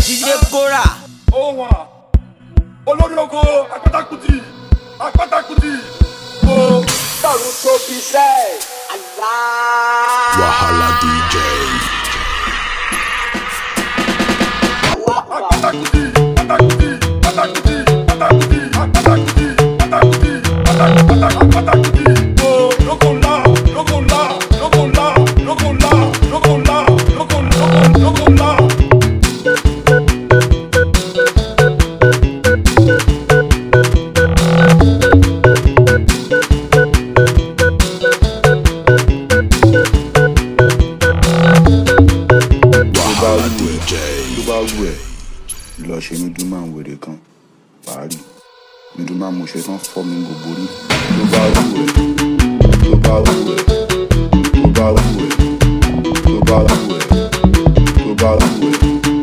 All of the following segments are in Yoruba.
DJ Kora. Ó wà olórí oko apátákùtì ó dàrú tó fi sẹ́ Wahala DJ. Lọ ṣe Miduma wèrè kan parí Miduma mo ṣe tán fọ́ mi gbogbo rí ló bá wù ẹ́ ló bá wù ẹ́ ló bá wù ẹ́ ló bá wù ẹ́ ló bá wù ẹ́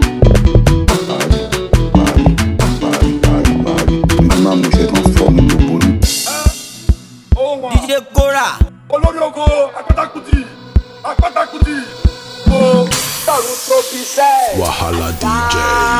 parí Miduma mo ṣe tán fọ́ mi gbogbo rí. DJ Kora. olórí oko apátákùtì ó dàrú tó fi sẹ́ Wahala DJ.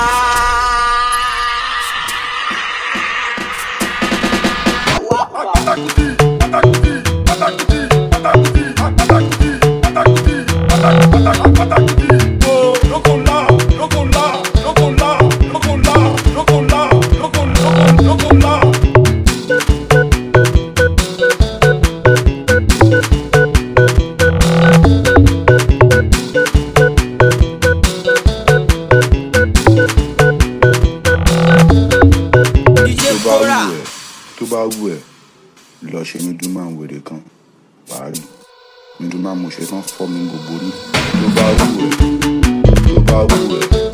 Tó bá wù ẹ́ lọ ṣe Miduma wèrè kan parí Miduma mo ṣe tán fọ́ mi gbogbo rí ló bá wù ẹ́ ló bá wù ẹ́.